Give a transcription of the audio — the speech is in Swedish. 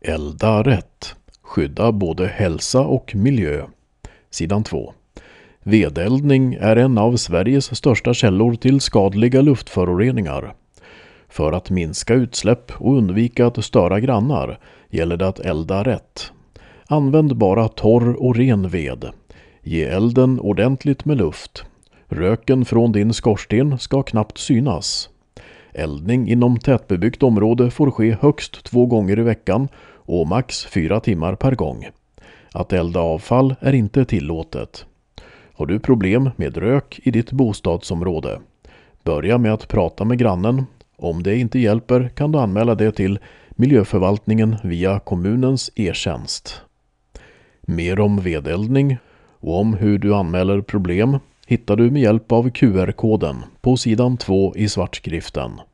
Elda rätt. Skydda både hälsa och miljö. Sidan 2. Vedeldning är en av Sveriges största källor till skadliga luftföroreningar. För att minska utsläpp och undvika att störa grannar gäller det att elda rätt. Använd bara torr och ren ved. Ge elden ordentligt med luft. Röken från din skorsten ska knappt synas. Eldning inom tätbebyggt område får ske högst 2 gånger i veckan och max 4 timmar per gång. Att elda avfall är inte tillåtet. Har du problem med rök i ditt bostadsområde? Börja med att prata med grannen. Om det inte hjälper kan du anmäla det till miljöförvaltningen via kommunens e-tjänst. Mer om vedeldning och om hur du anmäler problem hittar du med hjälp av QR-koden på sidan 2 i svartskriften.